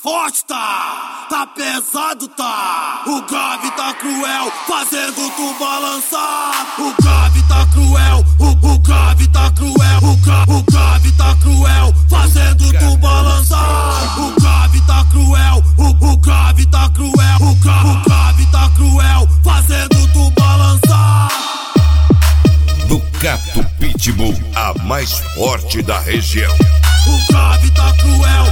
forte tá pesado tá. O grave tá cruel, fazendo tu balançar. O grave tá cruel, o grave tá cruel, o grave tá cruel, fazendo tu balançar. O grave tá cruel, o grave tá cruel, o grave tá cruel, fazendo tu balançar. Ducato Pitbull, a mais forte da região. O grave tá cruel.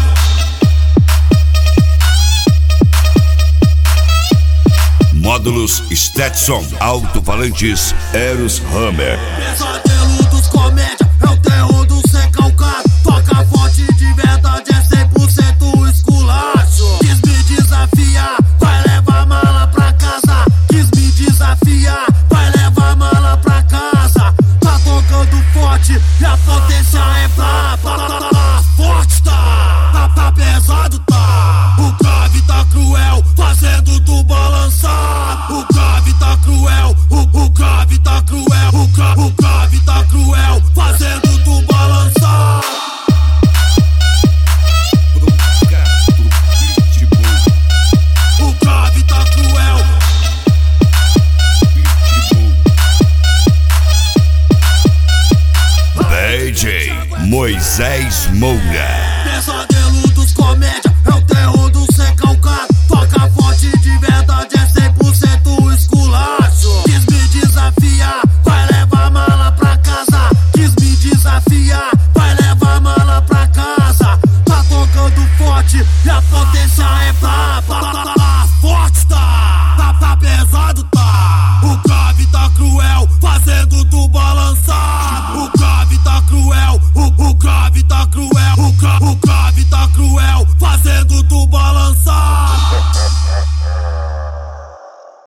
Módulos Stetson, alto-falantes Eros Hammer. Pesadelo dos comédia, é o terror do sem calcado. Toca forte de verdade, é 100% esculacho. Quis me desafiar, vai levar mala pra casa. Quis me desafiar, vai levar mala pra casa. Tá tocando forte e a potência é braba. Tá forte tá pesado tá. O grave tá cruel, fazendo tu balançar. O grave tá cruel, o grave tá cruel, o grave tá cruel, fazendo tu balançar. O grave tá cruel. DJ Moisés Moura. Pesadelo